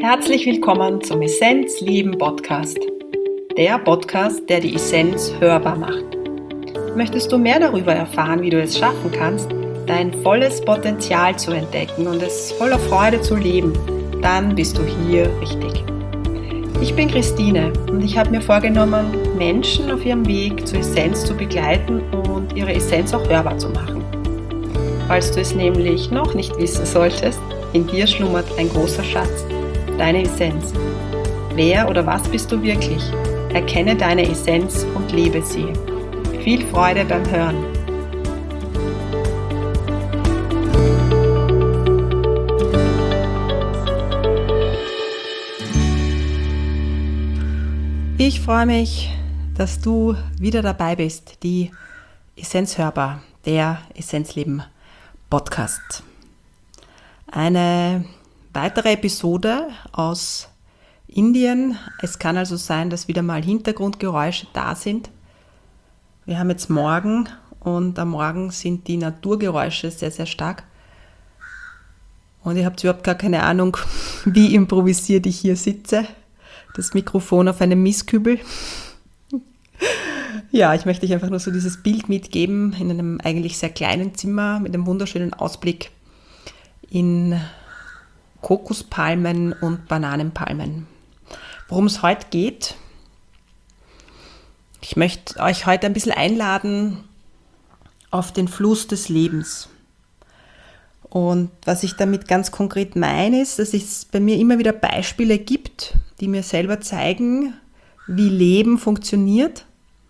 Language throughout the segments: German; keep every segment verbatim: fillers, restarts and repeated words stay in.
Herzlich willkommen zum Essenz Leben Podcast. Der Podcast, der die Essenz hörbar macht. Möchtest du mehr darüber erfahren, wie du es schaffen kannst, dein volles Potenzial zu entdecken und es voller Freude zu leben, dann bist du hier richtig. Ich bin Christine und ich habe mir vorgenommen, Menschen auf ihrem Weg zur Essenz zu begleiten und ihre Essenz auch hörbar zu machen. Falls du es nämlich noch nicht wissen solltest, in dir schlummert ein großer Schatz, deine Essenz. Wer oder was bist du wirklich? Erkenne deine Essenz und lebe sie. Viel Freude beim Hören. Ich freue mich, dass du wieder dabei bist, die Essenz hörbar, der Essenzleben Podcast. Eine weitere Episode aus Indien. Es kann also sein, dass wieder mal Hintergrundgeräusche da sind. Wir haben jetzt Morgen und am Morgen sind die Naturgeräusche sehr, sehr stark. Und ihr habt überhaupt gar keine Ahnung, wie improvisiert ich hier sitze. Das Mikrofon auf einem Mistkübel. Ja, ich möchte euch einfach nur so dieses Bild mitgeben in einem eigentlich sehr kleinen Zimmer mit einem wunderschönen Ausblick in Kokospalmen und Bananenpalmen. Worum es heute geht, ich möchte euch heute ein bisschen einladen auf den Fluss des Lebens. Und was ich damit ganz konkret meine, ist, dass es bei mir immer wieder Beispiele gibt, die mir selber zeigen, wie Leben funktioniert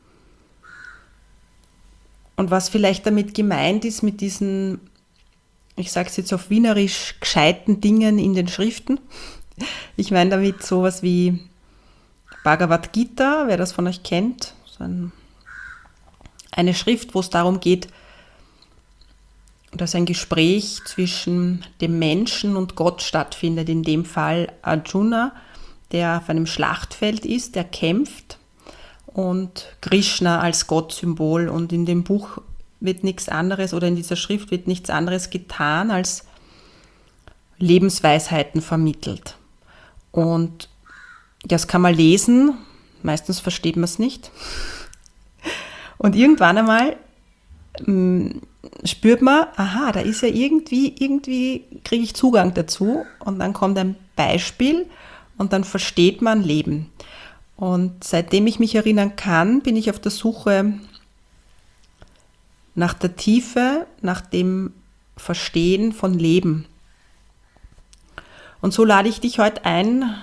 und was vielleicht damit gemeint ist mit diesen, ich sage es jetzt auf Wienerisch, gescheiten Dingen in den Schriften. Ich meine damit sowas wie Bhagavad Gita, wer das von euch kennt. So ein, eine Schrift, wo es darum geht, dass ein Gespräch zwischen dem Menschen und Gott stattfindet. In dem Fall Arjuna, der auf einem Schlachtfeld ist, der kämpft, und Krishna als Gottsymbol. Und in dem Buch wird nichts anderes, oder in dieser Schrift wird nichts anderes getan, als Lebensweisheiten vermittelt. Und das kann man lesen, meistens versteht man es nicht. Und irgendwann einmal mh, spürt man, aha, da ist ja irgendwie, irgendwie kriege ich Zugang dazu, und dann kommt ein Beispiel und dann versteht man Leben. Und seitdem ich mich erinnern kann, bin ich auf der Suche nach der Tiefe, nach dem Verstehen von Leben. Und so lade ich dich heute ein,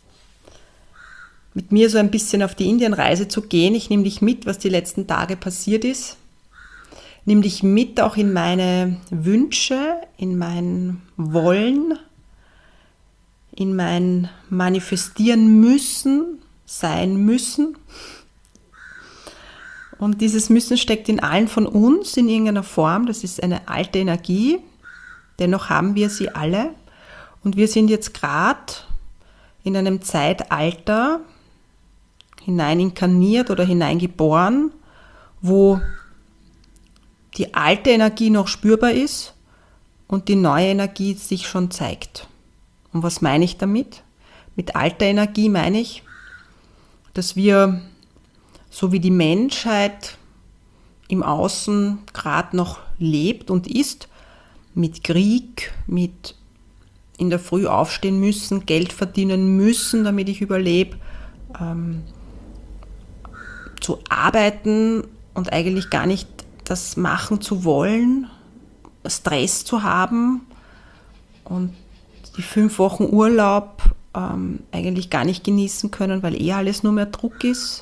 mit mir so ein bisschen auf die Indienreise zu gehen. Ich nehme dich mit, was die letzten Tage passiert ist. Nimm dich mit auch in meine Wünsche, in mein Wollen, in mein Manifestieren müssen, sein müssen. Und dieses Müssen steckt in allen von uns in irgendeiner Form. Das ist eine alte Energie. Dennoch haben wir sie alle. Und wir sind jetzt gerade in einem Zeitalter hineininkarniert oder hineingeboren, wo die alte Energie noch spürbar ist und die neue Energie sich schon zeigt. Und was meine ich damit? Mit alter Energie meine ich, dass wir, so wie die Menschheit im Außen gerade noch lebt und ist, mit Krieg, mit in der Früh aufstehen müssen, Geld verdienen müssen, damit ich überlebe, ähm, zu arbeiten und eigentlich gar nicht das machen zu wollen, Stress zu haben und die fünf Wochen Urlaub ähm, eigentlich gar nicht genießen können, weil eh alles nur mehr Druck ist.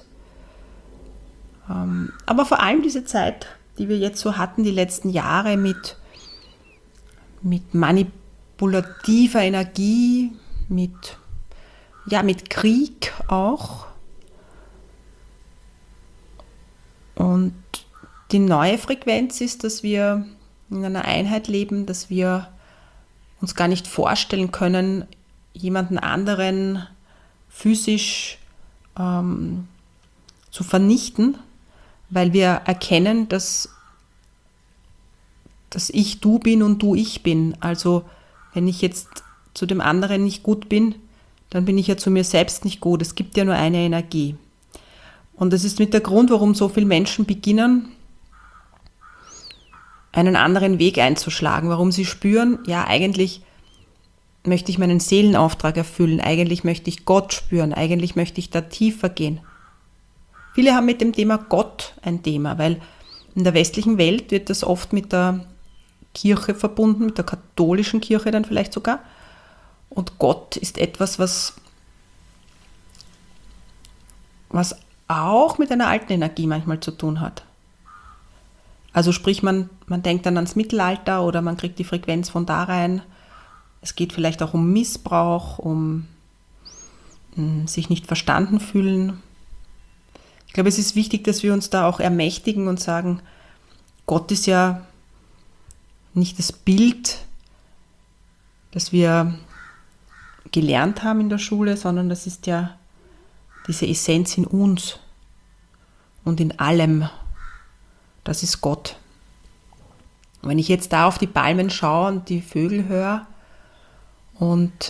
Ähm, aber vor allem diese Zeit, die wir jetzt so hatten, die letzten Jahre mit, mit manipulativer Energie, mit, ja, mit Krieg auch. Und die neue Frequenz ist, dass wir in einer Einheit leben, dass wir uns gar nicht vorstellen können, jemanden anderen physisch ähm, zu vernichten, weil wir erkennen, dass, dass ich du bin und du ich bin. Also wenn ich jetzt zu dem anderen nicht gut bin, dann bin ich ja zu mir selbst nicht gut. Es gibt ja nur eine Energie. Und das ist mit der Grund, warum so viele Menschen beginnen, einen anderen Weg einzuschlagen, warum sie spüren, ja, eigentlich möchte ich meinen Seelenauftrag erfüllen, eigentlich möchte ich Gott spüren, eigentlich möchte ich da tiefer gehen. Viele haben mit dem Thema Gott ein Thema, weil in der westlichen Welt wird das oft mit der Kirche verbunden, mit der katholischen Kirche dann vielleicht sogar. Und Gott ist etwas, was, was auch mit einer alten Energie manchmal zu tun hat. Also sprich, man, man denkt dann ans Mittelalter oder man kriegt die Frequenz von da rein. Es geht vielleicht auch um Missbrauch, um mh, sich nicht verstanden fühlen. Ich glaube, es ist wichtig, dass wir uns da auch ermächtigen und sagen, Gott ist ja nicht das Bild, das wir gelernt haben in der Schule, sondern das ist ja diese Essenz in uns und in allem. Das ist Gott. Und wenn ich jetzt da auf die Palmen schaue und die Vögel höre und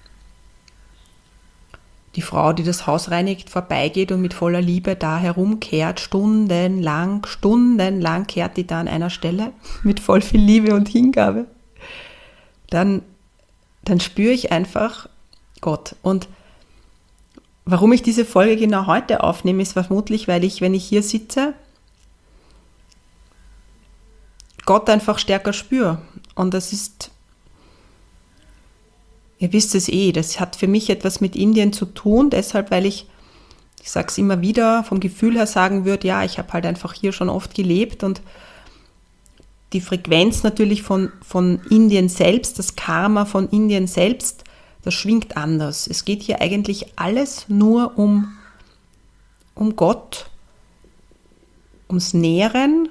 die Frau, die das Haus reinigt, vorbeigeht und mit voller Liebe da herumkehrt, stundenlang, stundenlang kehrt die da an einer Stelle mit voll viel Liebe und Hingabe, dann, dann spüre ich einfach Gott. Und warum ich diese Folge genau heute aufnehme, ist vermutlich, weil ich, wenn ich hier sitze, Gott einfach stärker spüre. Und das ist, ihr wisst es eh, das hat für mich etwas mit Indien zu tun, deshalb, weil ich, ich sage es immer wieder, vom Gefühl her sagen würde, ja, ich habe halt einfach hier schon oft gelebt und die Frequenz natürlich von, von Indien selbst, das Karma von Indien selbst, das schwingt anders. Es geht hier eigentlich alles nur um, um Gott, ums Nähren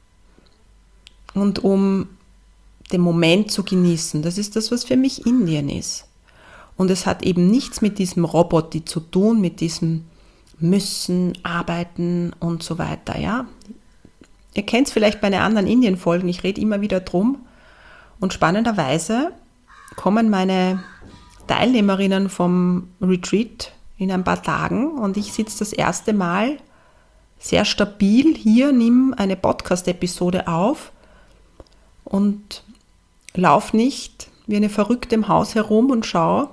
und um den Moment zu genießen. Das ist das, was für mich Indien ist. Und es hat eben nichts mit diesem Roboter zu tun, mit diesem Müssen, Arbeiten und so weiter. Ja? Ihr kennt es vielleicht bei den anderen Indien-Folgen, ich rede immer wieder drum. Und spannenderweise kommen meine Teilnehmerinnen vom Retreat in ein paar Tagen und ich sitze das erste Mal sehr stabil hier, nehme eine Podcast-Episode auf und lauf nicht wie eine Verrückte im Haus herum und schaue,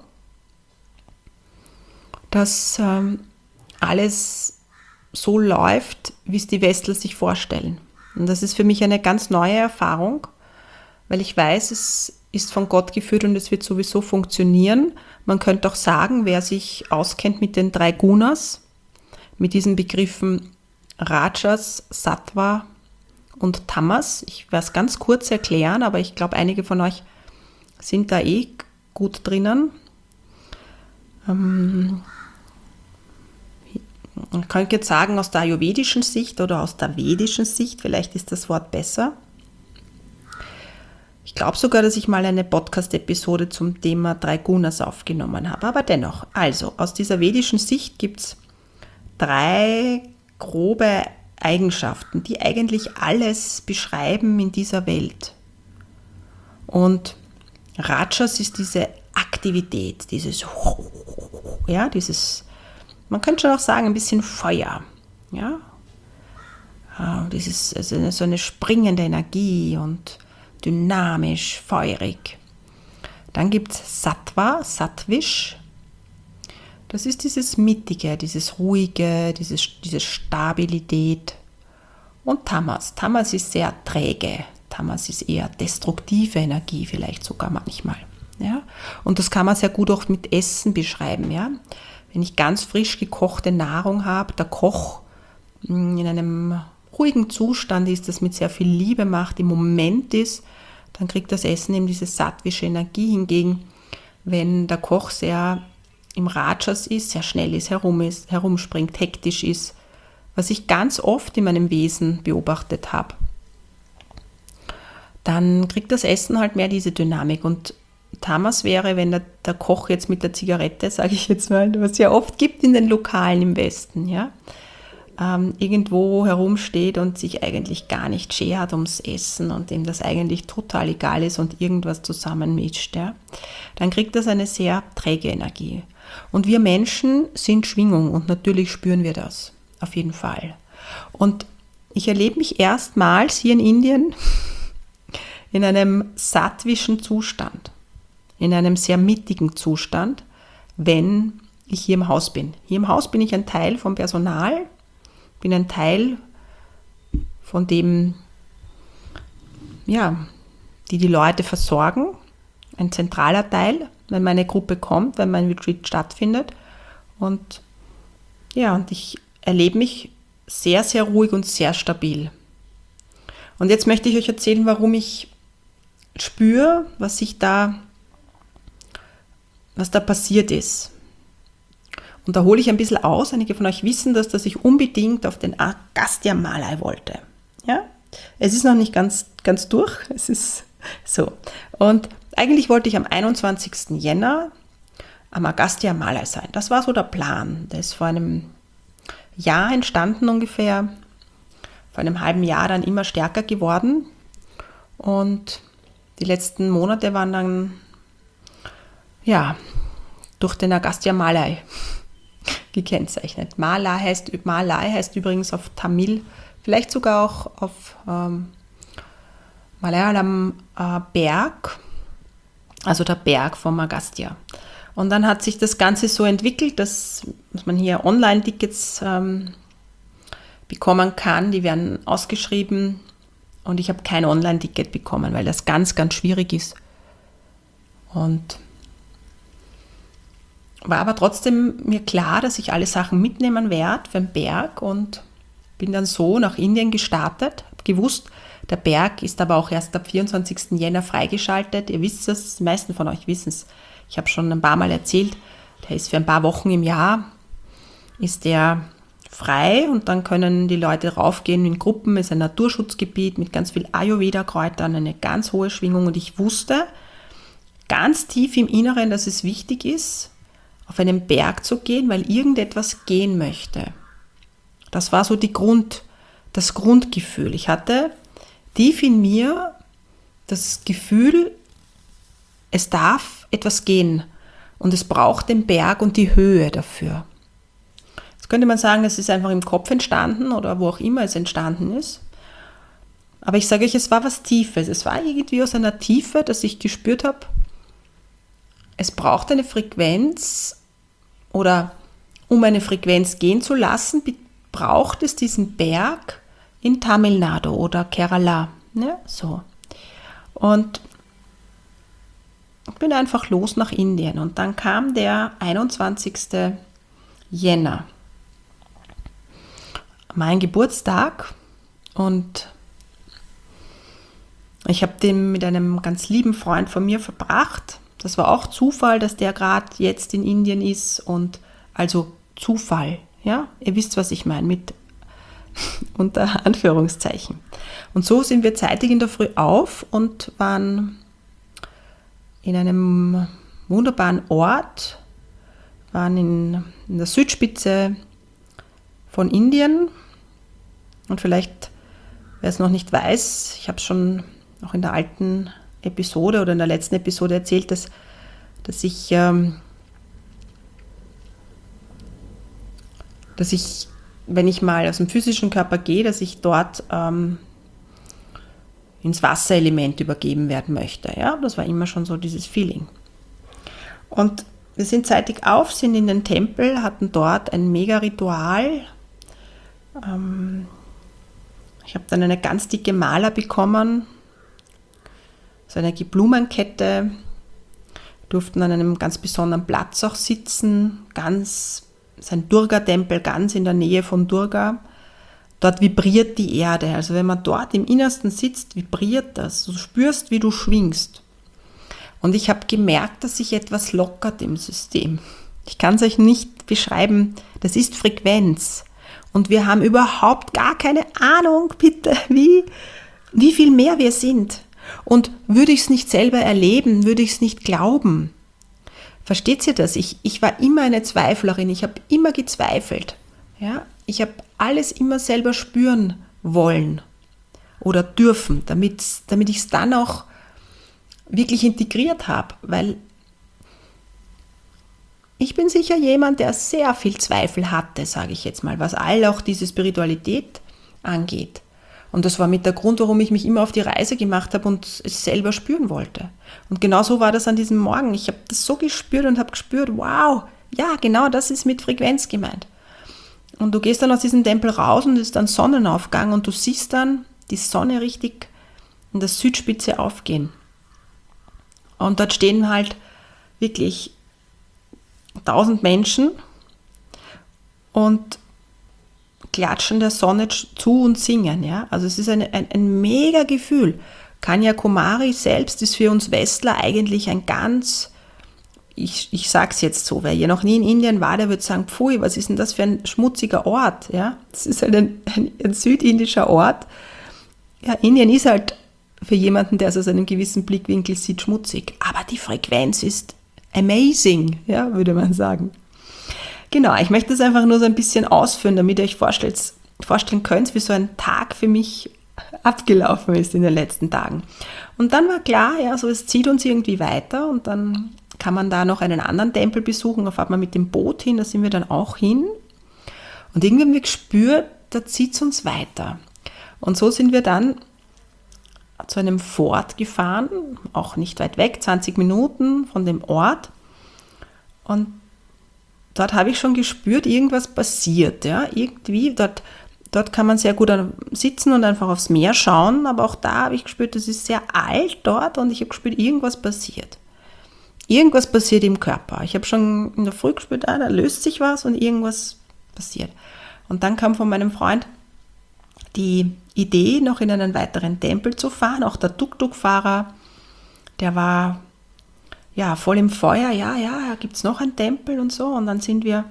dass ähm, alles so läuft, wie es die Westler sich vorstellen. Und das ist für mich eine ganz neue Erfahrung, weil ich weiß, es ist von Gott geführt und es wird sowieso funktionieren. Man könnte auch sagen, wer sich auskennt mit den drei Gunas, mit diesen Begriffen Rajas, Sattva und Tamas. Ich werde es ganz kurz erklären, aber ich glaube, einige von euch sind da eh gut drinnen. Ähm, man könnte jetzt sagen, aus der ayurvedischen Sicht oder aus der vedischen Sicht, vielleicht ist das Wort besser. Ich glaube sogar, dass ich mal eine Podcast-Episode zum Thema drei Gunas aufgenommen habe, aber dennoch. Also, aus dieser vedischen Sicht gibt es drei grobe Eigenschaften, die eigentlich alles beschreiben in dieser Welt. Und Rajas ist diese Aktivität, dieses, ja, dieses, man könnte schon auch sagen, ein bisschen Feuer, ja, dieses, also so eine springende Energie und dynamisch, feurig. Dann gibt es Sattva, Sattvisch. Das ist dieses Mittige, dieses Ruhige, dieses, diese Stabilität. Und Tamas. Tamas ist sehr träge. Tamas ist eher destruktive Energie, vielleicht sogar manchmal. Ja? Und das kann man sehr gut auch mit Essen beschreiben. Ja? Wenn ich ganz frisch gekochte Nahrung habe, der Koch in einem ruhigen Zustand ist, das mit sehr viel Liebe macht, im Moment ist, dann kriegt das Essen eben diese sattwische Energie. Hingegen, wenn der Koch sehr im Rajas ist, sehr schnell ist, herum ist, herumspringt, hektisch ist, was ich ganz oft in meinem Wesen beobachtet habe, dann kriegt das Essen halt mehr diese Dynamik. Und Tamas wäre, wenn der, der Koch jetzt mit der Zigarette, sage ich jetzt mal, was es ja oft gibt in den Lokalen im Westen, ja, ähm, irgendwo herumsteht und sich eigentlich gar nicht schert ums Essen und dem das eigentlich total egal ist und irgendwas zusammenmischt, ja, dann kriegt das eine sehr träge Energie. Und wir Menschen sind Schwingung und natürlich spüren wir das, auf jeden Fall. Und ich erlebe mich erstmals hier in Indien in einem sattvischen Zustand, in einem sehr mittigen Zustand, wenn ich hier im Haus bin. Hier im Haus bin ich ein Teil vom Personal, bin ein Teil von dem, ja, die die Leute versorgen, ein zentraler Teil, wenn meine Gruppe kommt, wenn mein Retreat stattfindet. Und ja, und ich erlebe mich sehr, sehr ruhig und sehr stabil. Und jetzt möchte ich euch erzählen, warum ich spüre, was sich da, was da passiert ist. Und da hole ich ein bisschen aus. Einige von euch wissen das, dass ich unbedingt auf den Agastya Malai wollte. Ja? Es ist noch nicht ganz, ganz durch. Es ist so. Und eigentlich wollte ich am einundzwanzigsten Jänner am Agastya Malai sein. Das war so der Plan. Der ist vor einem Jahr entstanden ungefähr. Vor einem halben Jahr dann immer stärker geworden. Und die letzten Monate waren dann, ja, durch den Agastya Malai gekennzeichnet. Malai heißt, Malai heißt übrigens auf Tamil, vielleicht sogar auch auf ähm, Malayalam äh, Berg, also der Berg vom Agastya. Und dann hat sich das Ganze so entwickelt, dass, dass man hier Online-Tickets ähm, bekommen kann, die werden ausgeschrieben und ich habe kein Online-Ticket bekommen, weil das ganz, ganz schwierig ist. Und war aber trotzdem mir klar, dass ich alle Sachen mitnehmen werde für den Berg und bin dann so nach Indien gestartet. Habe gewusst, der Berg ist aber auch erst ab vierundzwanzigsten Jänner freigeschaltet. Ihr wisst es, die meisten von euch wissen es. Ich habe schon ein paar Mal erzählt, der ist für ein paar Wochen im Jahr, ist der frei und dann können die Leute raufgehen in Gruppen. Es ist ein Naturschutzgebiet mit ganz viel Ayurveda-Kräutern, eine ganz hohe Schwingung und ich wusste ganz tief im Inneren, dass es wichtig ist, auf einen Berg zu gehen, weil irgendetwas gehen möchte. Das war so die Grund, das Grundgefühl. Ich hatte tief in mir das Gefühl, es darf etwas gehen und es braucht den Berg und die Höhe dafür. Jetzt könnte man sagen, es ist einfach im Kopf entstanden oder wo auch immer es entstanden ist. Aber ich sage euch, es war was Tiefes. Es war irgendwie aus einer Tiefe, dass ich gespürt habe, es braucht eine Frequenz oder um eine Frequenz gehen zu lassen, braucht es diesen Berg in Tamil Nadu oder Kerala. Ja, so. Und ich bin einfach los nach Indien und dann kam der einundzwanzigsten Jänner, mein Geburtstag und ich habe den mit einem ganz lieben Freund von mir verbracht. Das war auch Zufall, dass der gerade jetzt in Indien ist und also Zufall, ja, ihr wisst, was ich meine, mit unter Anführungszeichen. Und so sind wir zeitig in der Früh auf und waren in einem wunderbaren Ort, waren in, in der Südspitze von Indien und vielleicht, wer es noch nicht weiß, ich habe es schon auch in der alten Episode oder in der letzten Episode erzählt, dass, dass ich ähm, dass ich, wenn ich mal aus dem physischen Körper gehe, dass ich dort ähm, ins Wasserelement übergeben werden möchte. Ja, das war immer schon so dieses Feeling. Und wir sind zeitig auf, sind in den Tempel, hatten dort ein Mega-Ritual. Ähm, ich habe dann eine ganz dicke Mala bekommen, so eine Blumenkette, durften an einem ganz besonderen Platz auch sitzen, ganz, sein Durga-Tempel ganz in der Nähe von Durga. Dort vibriert die Erde, also wenn man dort im Innersten sitzt, vibriert das, du spürst, wie du schwingst. Und ich habe gemerkt, dass sich etwas lockert im System. Ich kann es euch nicht beschreiben, das ist Frequenz. Und wir haben überhaupt gar keine Ahnung, bitte, wie, wie viel mehr wir sind. Und würde ich es nicht selber erleben, würde ich es nicht glauben. Versteht ihr das? Ich, ich war immer eine Zweiflerin, ich habe immer gezweifelt. Ja? ich habe alles immer selber spüren wollen oder dürfen, damit, damit ich es dann auch wirklich integriert habe, weil ich bin sicher jemand, der sehr viel Zweifel hatte, sage ich jetzt mal, was all auch diese Spiritualität angeht. Und das war mit der Grund, warum ich mich immer auf die Reise gemacht habe und es selber spüren wollte. Und genau so war das an diesem Morgen. Ich habe das so gespürt und habe gespürt, wow, ja, genau das ist mit Frequenz gemeint. Und du gehst dann aus diesem Tempel raus und es ist dann Sonnenaufgang und du siehst dann die Sonne richtig in der Südspitze aufgehen. Und dort stehen halt wirklich tausend Menschen und klatschen der Sonne zu und singen. Ja? Also es ist eine, ein, ein mega Gefühl. Kanyakumari selbst ist für uns Westler eigentlich ein ganz, ich, ich sage es jetzt so, wer ja noch nie in Indien war, der wird sagen, pfui, was ist denn das für ein schmutziger Ort? Ja? Das ist halt ein, ein, ein südindischer Ort. Ja, Indien ist halt für jemanden, der es aus einem gewissen Blickwinkel sieht, schmutzig. Aber die Frequenz ist amazing, ja, würde man sagen. Genau, ich möchte das einfach nur so ein bisschen ausführen, damit ihr euch vorstellt, vorstellen könnt, wie so ein Tag für mich abgelaufen ist in den letzten Tagen. Und dann war klar, ja, so es zieht uns irgendwie weiter und dann kann man da noch einen anderen Tempel besuchen, da fährt man mit dem Boot hin, da sind wir dann auch hin. Und irgendwie haben wir gespürt, da zieht es uns weiter. Und so sind wir dann zu einem Fort gefahren, auch nicht weit weg, zwanzig Minuten von dem Ort. Und dort habe ich schon gespürt, irgendwas passiert. Ja? Irgendwie, dort, dort kann man sehr gut sitzen und einfach aufs Meer schauen, aber auch da habe ich gespürt, das ist sehr alt dort und ich habe gespürt, irgendwas passiert. Irgendwas passiert im Körper. Ich habe schon in der Früh gespürt, ah, da löst sich was und irgendwas passiert. Und dann kam von meinem Freund die Idee, noch in einen weiteren Tempel zu fahren. Auch der Tuk-Tuk-Fahrer, der war ja voll im Feuer. Ja, ja, gibt es noch einen Tempel und so. Und dann sind wir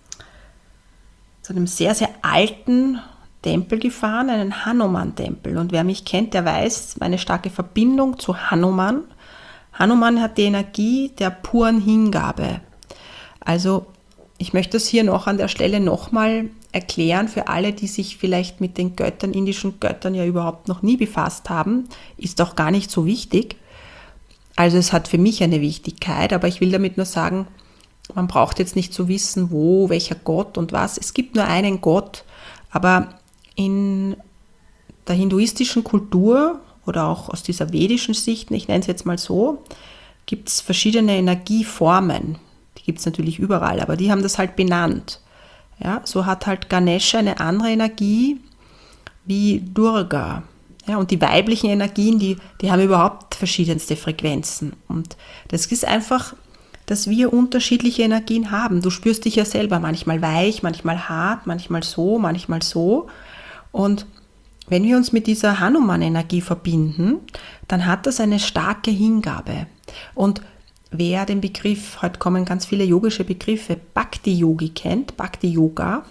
zu einem sehr, sehr alten Tempel gefahren, einen Hanuman-Tempel. Und wer mich kennt, der weiß meine starke Verbindung zu Hanuman. Hanuman hat die Energie der puren Hingabe. Also ich möchte das hier noch an der Stelle nochmal erklären für alle, die sich vielleicht mit den Göttern, indischen Göttern ja überhaupt noch nie befasst haben. Ist auch gar nicht so wichtig. Also es hat für mich eine Wichtigkeit, aber ich will damit nur sagen, man braucht jetzt nicht zu wissen, wo, welcher Gott und was. Es gibt nur einen Gott, aber in der hinduistischen Kultur oder auch aus dieser vedischen Sicht, ich nenne es jetzt mal so, gibt es verschiedene Energieformen. Die gibt es natürlich überall, aber die haben das halt benannt. Ja, so hat halt Ganesha eine andere Energie wie Durga. Ja, und die weiblichen Energien, die, die haben überhaupt verschiedenste Frequenzen. Und das ist einfach, dass wir unterschiedliche Energien haben. Du spürst dich ja selber manchmal weich, manchmal hart, manchmal so, manchmal so. Und wenn wir uns mit dieser Hanuman-Energie verbinden, dann hat das eine starke Hingabe. Und wer den Begriff, heute kommen ganz viele yogische Begriffe, Bhakti-Yogi kennt, Bhakti-Yoga,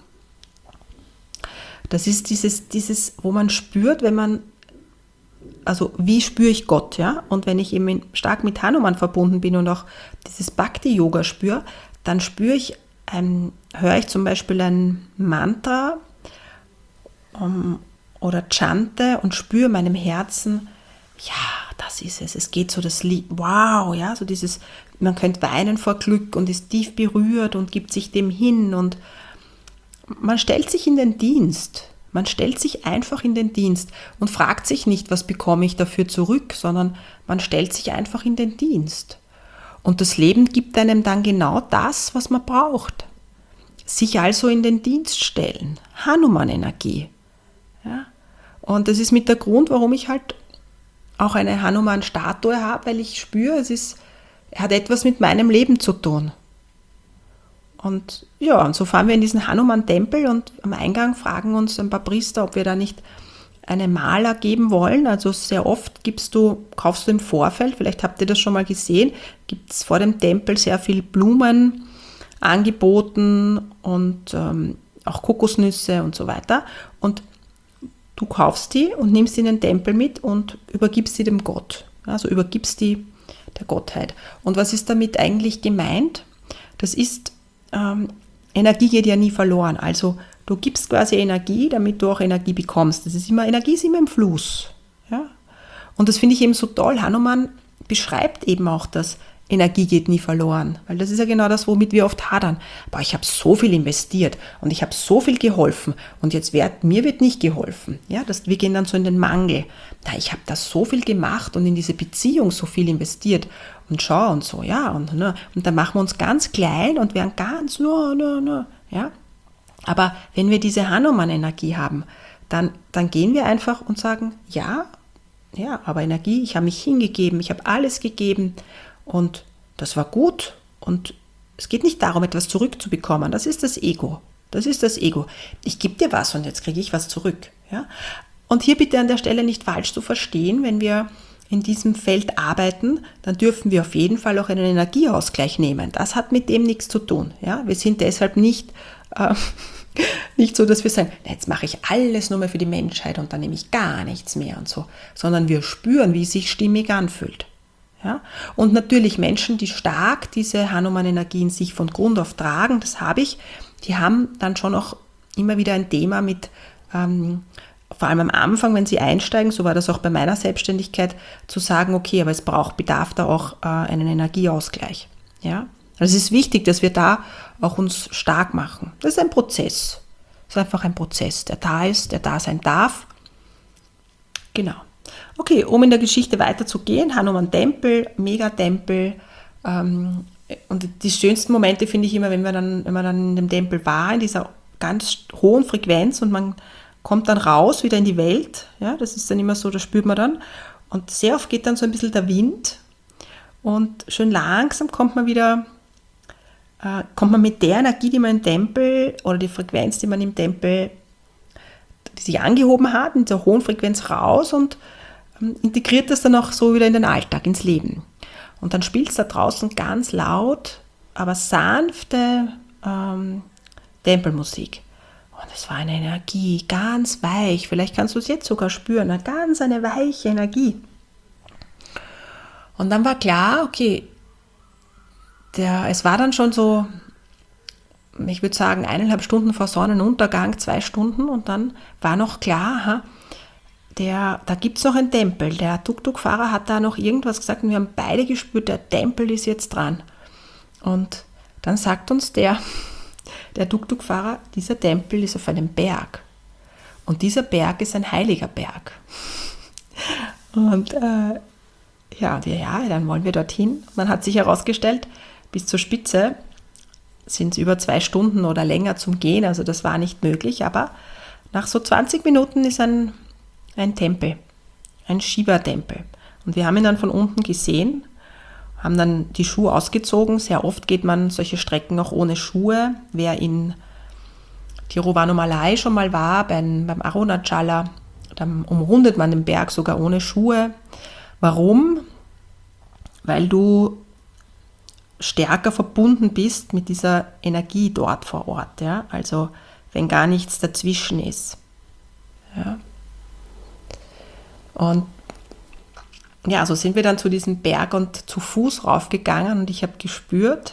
das ist dieses, dieses, wo man spürt, wenn man, also wie spüre ich Gott, ja? Und wenn ich eben stark mit Hanuman verbunden bin und auch dieses Bhakti-Yoga spüre, dann spüre ich, ähm, höre ich zum Beispiel ein Mantra um, oder chante und spüre meinem Herzen, ja, das ist es. Es geht so das Lied, wow, ja, so dieses, man könnte weinen vor Glück und ist tief berührt und gibt sich dem hin und man stellt sich in den Dienst. Man stellt sich einfach in den Dienst und fragt sich nicht, was bekomme ich dafür zurück, sondern man stellt sich einfach in den Dienst. Und das Leben gibt einem dann genau das, was man braucht. Sich also in den Dienst stellen. Hanuman-Energie. Ja? Und das ist mit der Grund, warum ich halt auch eine Hanuman-Statue habe, weil ich spüre, es ist, er hat etwas mit meinem Leben zu tun. Und ja, und so fahren wir in diesen Hanuman-Tempel und am Eingang fragen uns ein paar Priester, ob wir da nicht eine Mala geben wollen. Also sehr oft gibst du, kaufst du im Vorfeld, vielleicht habt ihr das schon mal gesehen, gibt es vor dem Tempel sehr viel Blumen angeboten und ähm, auch Kokosnüsse und so weiter. Und du kaufst die und nimmst die in den Tempel mit und übergibst sie dem Gott. Also übergibst die der Gottheit. Und was ist damit eigentlich gemeint? Das ist, ähm, Energie geht ja nie verloren. Also Du gibst quasi Energie, damit du auch Energie bekommst. Das ist immer, Energie ist immer im Fluss. Ja? Und das finde ich eben so toll. Hanuman beschreibt eben auch das, Energie geht nie verloren. Weil das ist ja genau das, womit wir oft hadern. Aber ich habe so viel investiert und ich habe so viel geholfen und jetzt wird, mir wird nicht geholfen. Ja, das, wir gehen dann so in den Mangel. Na, ich habe da so viel gemacht und in diese Beziehung so viel investiert und schau und so, ja. Und, ne, und dann machen wir uns ganz klein und werden ganz, no, no, no, ja. Aber wenn wir diese Hanuman-Energie haben, dann, dann gehen wir einfach und sagen, ja, ja, aber Energie, ich habe mich hingegeben, ich habe alles gegeben und das war gut. Und es geht nicht darum, etwas zurückzubekommen. Das ist das Ego. Das ist das Ego. Ich gebe dir was und jetzt kriege ich was zurück. Ja? Und hier bitte an der Stelle nicht falsch zu verstehen, wenn wir in diesem Feld arbeiten, dann dürfen wir auf jeden Fall auch einen Energieausgleich nehmen. Das hat mit dem nichts zu tun. Ja? Wir sind deshalb nicht... Äh, Nicht so, dass wir sagen, jetzt mache ich alles nur mehr für die Menschheit und dann nehme ich gar nichts mehr und so, sondern wir spüren, wie es sich stimmig anfühlt. Ja? Und natürlich Menschen, die stark diese Hanuman-Energie in sich von Grund auf tragen, das habe ich, die haben dann schon auch immer wieder ein Thema mit, ähm, vor allem am Anfang, wenn sie einsteigen, so war das auch bei meiner Selbstständigkeit, zu sagen, okay, aber es braucht, bedarf da auch äh, einen Energieausgleich. Ja? Also es ist wichtig, dass wir da auch uns stark machen. Das ist ein Prozess. Das ist einfach ein Prozess, der da ist, der da sein darf. Genau. Okay, um in der Geschichte weiterzugehen, Hanuman Tempel, Megatempel. Ähm, und die schönsten Momente finde ich immer, wenn man, dann, wenn man dann in dem Tempel war, in dieser ganz hohen Frequenz und man kommt dann raus wieder in die Welt. Ja, das ist dann immer so, das spürt man dann. Und sehr oft geht dann so ein bisschen der Wind und schön langsam kommt man wieder kommt man mit der Energie, die man im Tempel oder die Frequenz, die man im Tempel, die sich angehoben hat, in dieser hohen Frequenz raus und integriert das dann auch so wieder in den Alltag, ins Leben. Und dann spielt es da draußen ganz laut, aber sanfte ähm, Tempelmusik. Und es war eine Energie, ganz weich, vielleicht kannst du es jetzt sogar spüren, eine ganz eine weiche Energie. Und dann war klar, okay, Der, es war dann schon so, ich würde sagen, eineinhalb Stunden vor Sonnenuntergang, zwei Stunden und dann war noch klar, aha, der, da gibt es noch einen Tempel. Der Tuk-Tuk-Fahrer hat da noch irgendwas gesagt und wir haben beide gespürt, der Tempel ist jetzt dran. Und dann sagt uns der, der Tuk-Tuk-Fahrer, dieser Tempel ist auf einem Berg. Und dieser Berg ist ein heiliger Berg. Und äh, ja, ja, dann wollen wir dorthin. Man hat sich herausgestellt, bis zur Spitze sind es über zwei Stunden oder länger zum Gehen, also das war nicht möglich, aber nach so zwanzig Minuten ist ein, ein Tempel, ein Shiva-Tempel. Und wir haben ihn dann von unten gesehen, haben dann die Schuhe ausgezogen. Sehr oft geht man solche Strecken auch ohne Schuhe. Wer in Tiruvannamalai schon mal war, beim, beim Arunachala, dann umrundet man den Berg sogar ohne Schuhe. Warum? Weil du stärker verbunden bist mit dieser Energie dort vor Ort. Ja? Also wenn gar nichts dazwischen ist. Ja? Und ja, so sind wir dann zu diesem Berg und zu Fuß raufgegangen und ich habe gespürt,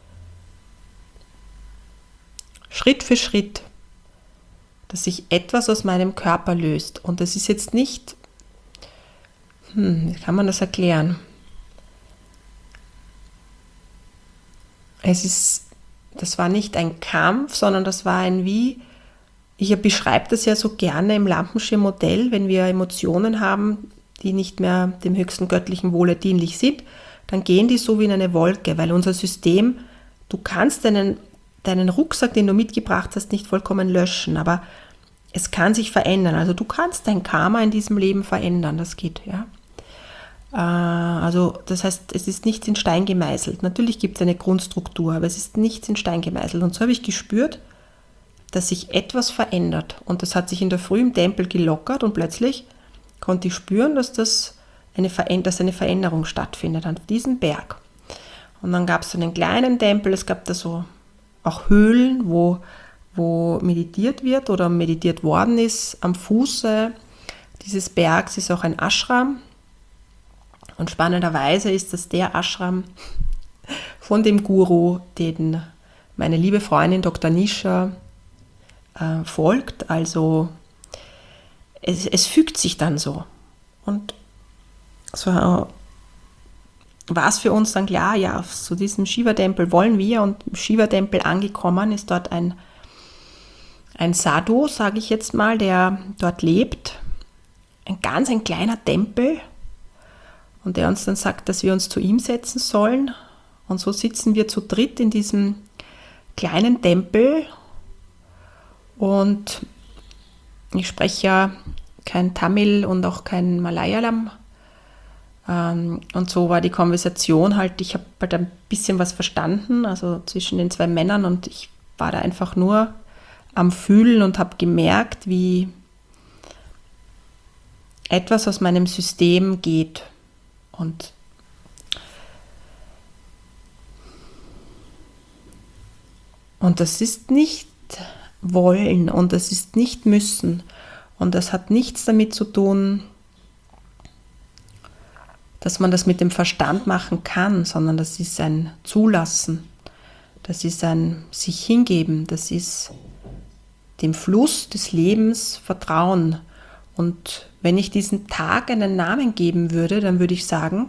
Schritt für Schritt, dass sich etwas aus meinem Körper löst. Und das ist jetzt nicht, hm, wie kann man das erklären? Es ist, das war nicht ein Kampf, sondern das war ein wie, ich beschreibe das ja so gerne im Lampenschirm-Modell, wenn wir Emotionen haben, die nicht mehr dem höchsten göttlichen Wohle dienlich sind, dann gehen die so wie in eine Wolke, weil unser System, du kannst deinen, deinen Rucksack, den du mitgebracht hast, nicht vollkommen löschen, aber es kann sich verändern. Also du kannst dein Karma in diesem Leben verändern, das geht, ja. Also das heißt, es ist nichts in Stein gemeißelt. Natürlich gibt es eine Grundstruktur, aber es ist nichts in Stein gemeißelt. Und so habe ich gespürt, dass sich etwas verändert. Und das hat sich in der Früh im Tempel gelockert und plötzlich konnte ich spüren, dass, das eine, dass eine Veränderung stattfindet an diesem Berg. Und dann gab es so einen kleinen Tempel, es gab da so auch Höhlen, wo, wo meditiert wird oder meditiert worden ist. Am Fuße dieses Bergs ist auch ein Ashram. Und spannenderweise ist das der Ashram von dem Guru, den meine liebe Freundin Doktor Nisha äh, folgt. Also es, es fügt sich dann so. Und so war es für uns dann klar, ja, zu diesem Shiva-Tempel wollen wir. Und im Shiva-Tempel angekommen ist dort ein, ein Sadhu, sage ich jetzt mal, der dort lebt. Ein ganz ein kleiner Tempel. Und der uns dann sagt, dass wir uns zu ihm setzen sollen. Und so sitzen wir zu dritt in diesem kleinen Tempel. Und ich spreche ja kein Tamil und auch kein Malayalam. Und so war die Konversation halt, ich habe halt ein bisschen was verstanden, also zwischen den zwei Männern, und ich war da einfach nur am Fühlen und habe gemerkt, wie etwas aus meinem System geht. Und Und das ist nicht wollen und das ist nicht müssen. Und das hat nichts damit zu tun, dass man das mit dem Verstand machen kann, sondern das ist ein Zulassen. Das ist ein sich hingeben. Das ist dem Fluss des Lebens vertrauen. Und wenn ich diesem Tag einen Namen geben würde, dann würde ich sagen,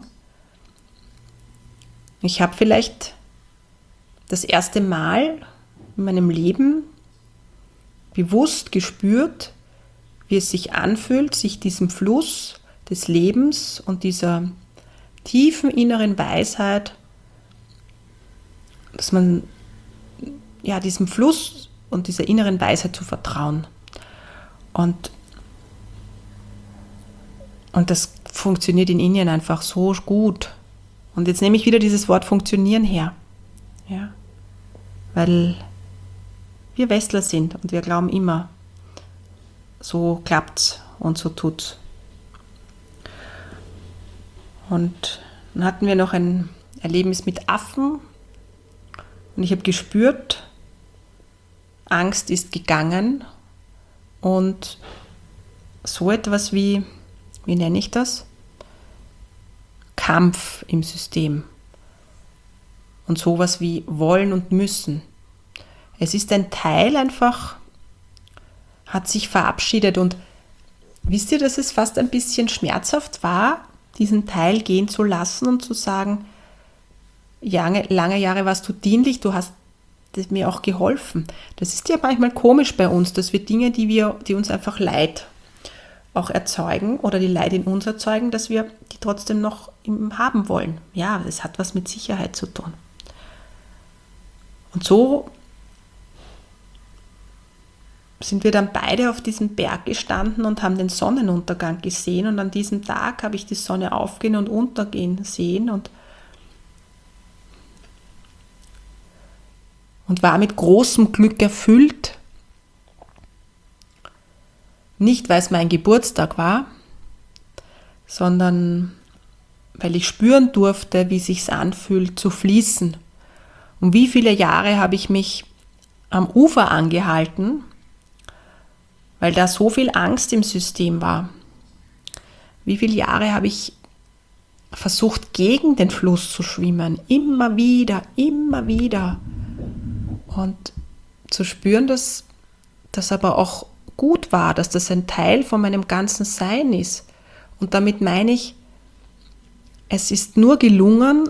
ich habe vielleicht das erste Mal in meinem Leben bewusst gespürt, wie es sich anfühlt, sich diesem Fluss des Lebens und dieser tiefen inneren Weisheit, dass man ja diesem Fluss und dieser inneren Weisheit zu vertrauen. Und, und das funktioniert in Indien einfach so gut. Und jetzt nehme ich wieder dieses Wort funktionieren her. Ja, weil wir Westler sind und wir glauben immer, so klappt's und so tut's. Und dann hatten wir noch ein Erlebnis mit Affen und ich habe gespürt, Angst ist gegangen und so etwas wie, wie nenne ich das? Kampf im System und sowas wie wollen und müssen. Es ist ein Teil einfach, hat sich verabschiedet und wisst ihr, dass es fast ein bisschen schmerzhaft war, diesen Teil gehen zu lassen und zu sagen, lange, lange Jahre warst du dienlich, du hast mir auch geholfen. Das ist ja manchmal komisch bei uns, dass wir Dinge, die wir, die uns einfach Leid auch erzeugen oder die Leid in uns erzeugen, dass wir die trotzdem noch haben wollen. Ja, das hat was mit Sicherheit zu tun. Und so sind wir dann beide auf diesem Berg gestanden und haben den Sonnenuntergang gesehen und an diesem Tag habe ich die Sonne aufgehen und untergehen sehen und, und war mit großem Glück erfüllt. Nicht, weil es mein Geburtstag war, sondern weil ich spüren durfte, wie es sich anfühlt, zu fließen. Und wie viele Jahre habe ich mich am Ufer angehalten, weil da so viel Angst im System war. Wie viele Jahre habe ich versucht, gegen den Fluss zu schwimmen, immer wieder, immer wieder. Und zu spüren, dass das aber auch gut war, dass das ein Teil von meinem ganzen Sein ist. Und damit meine ich, es ist nur gelungen,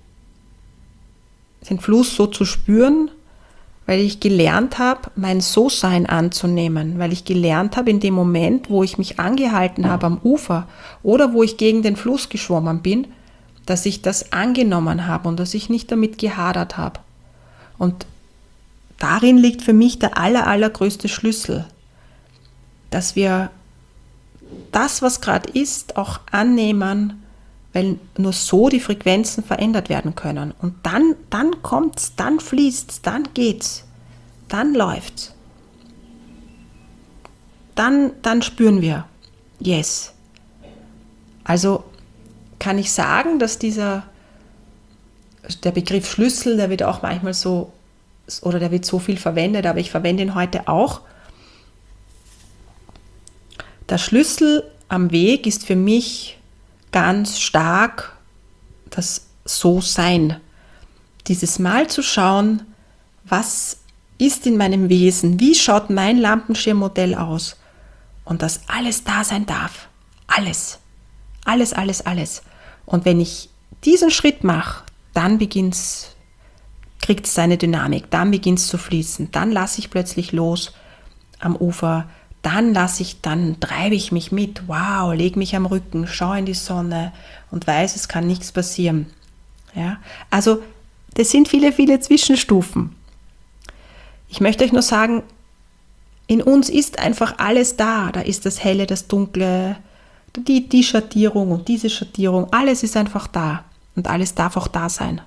den Fluss so zu spüren, weil ich gelernt habe, mein So-Sein anzunehmen, weil ich gelernt habe, in dem Moment, wo ich mich angehalten habe am Ufer oder wo ich gegen den Fluss geschwommen bin, dass ich das angenommen habe und dass ich nicht damit gehadert habe. Und darin liegt für mich der aller, allergrößte Schlüssel, dass wir das, was gerade ist, auch annehmen, weil nur so die Frequenzen verändert werden können. Und dann, dann kommt's, dann fließt's, dann geht's, dann läuft's. Dann, dann spüren wir, yes. Also kann ich sagen, dass dieser, der Begriff Schlüssel, der wird auch manchmal so, oder der wird so viel verwendet, aber ich verwende ihn heute auch. Der Schlüssel am Weg ist für mich ganz stark das So-Sein. Dieses Mal zu schauen, was ist in meinem Wesen? Wie schaut mein Lampenschirmmodell aus? Und dass alles da sein darf. Alles. Alles, alles, alles. Und wenn ich diesen Schritt mache, dann beginnt's, kriegt es seine Dynamik, dann beginnt es zu fließen, dann lasse ich plötzlich los am Ufer, dann lasse ich, dann treibe ich mich mit, wow, lege mich am Rücken, schaue in die Sonne und weiß, es kann nichts passieren. Ja? Also das sind viele, viele Zwischenstufen. Ich möchte euch nur sagen, in uns ist einfach alles da. Da ist das Helle, das Dunkle, die, die Schattierung und diese Schattierung. Alles ist einfach da und alles darf auch da sein.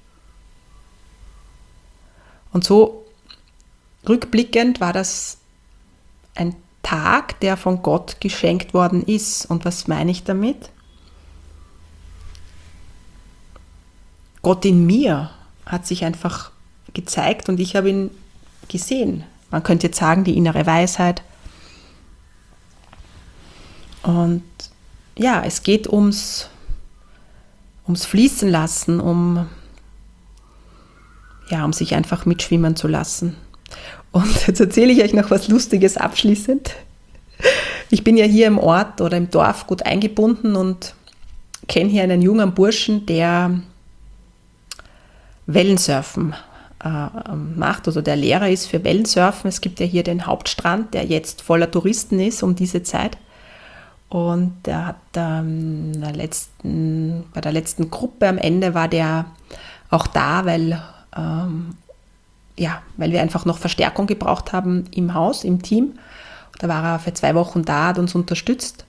Und so rückblickend war das ein Tag, der von Gott geschenkt worden ist. Und was meine ich damit? Gott in mir hat sich einfach gezeigt und ich habe ihn gesehen. Man könnte jetzt sagen, die innere Weisheit. Und ja, es geht ums, ums Fließen lassen, um, ja, um sich einfach mitschwimmen zu lassen. Und jetzt erzähle ich euch noch was Lustiges abschließend. Ich bin ja hier im Ort oder im Dorf gut eingebunden und kenne hier einen jungen Burschen, der Wellensurfen äh, macht, also der Lehrer ist für Wellensurfen. Es gibt ja hier den Hauptstrand, der jetzt voller Touristen ist um diese Zeit. Und der hat ähm, der letzten, bei der letzten Gruppe am Ende war der auch da, weil, ähm, ja, weil wir einfach noch Verstärkung gebraucht haben im Haus, im Team. Da war er für zwei Wochen da, hat uns unterstützt.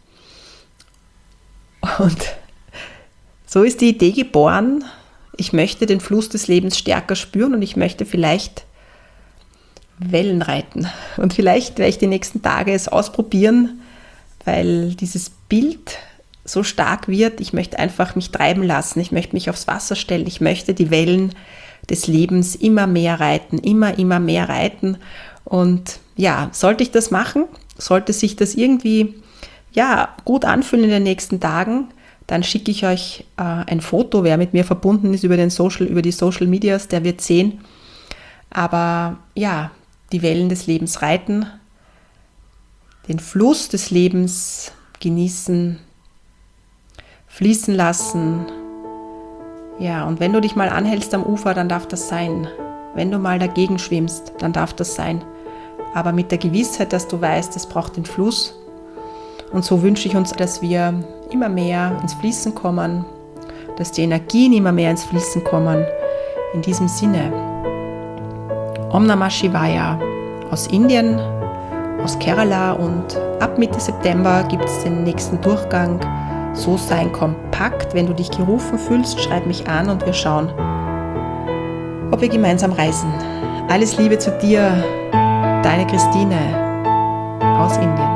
Und so ist die Idee geboren, ich möchte den Fluss des Lebens stärker spüren und ich möchte vielleicht Wellen reiten. Und vielleicht werde ich die nächsten Tage es ausprobieren, weil dieses Bild so stark wird. Ich möchte einfach mich treiben lassen, ich möchte mich aufs Wasser stellen, ich möchte die Wellen des Lebens immer mehr reiten, immer, immer mehr reiten. Und ja, sollte ich das machen, sollte sich das irgendwie ja, gut anfühlen in den nächsten Tagen, dann schicke ich euch äh, ein Foto, wer mit mir verbunden ist über, den Social, über die Social Medias, der wird sehen. Aber ja, die Wellen des Lebens reiten, den Fluss des Lebens genießen, fließen lassen. Ja, und wenn du dich mal anhältst am Ufer, dann darf das sein. Wenn du mal dagegen schwimmst, dann darf das sein. Aber mit der Gewissheit, dass du weißt, es braucht den Fluss. Und so wünsche ich uns, dass wir immer mehr ins Fließen kommen, dass die Energien immer mehr ins Fließen kommen. In diesem Sinne, Om Namah Shivaya aus Indien, aus Kerala, und ab Mitte September gibt es den nächsten Durchgang. So sein kompakt. Wenn du dich gerufen fühlst, schreib mich an und wir schauen, ob wir gemeinsam reisen. Alles Liebe zu dir, deine Christine aus Indien.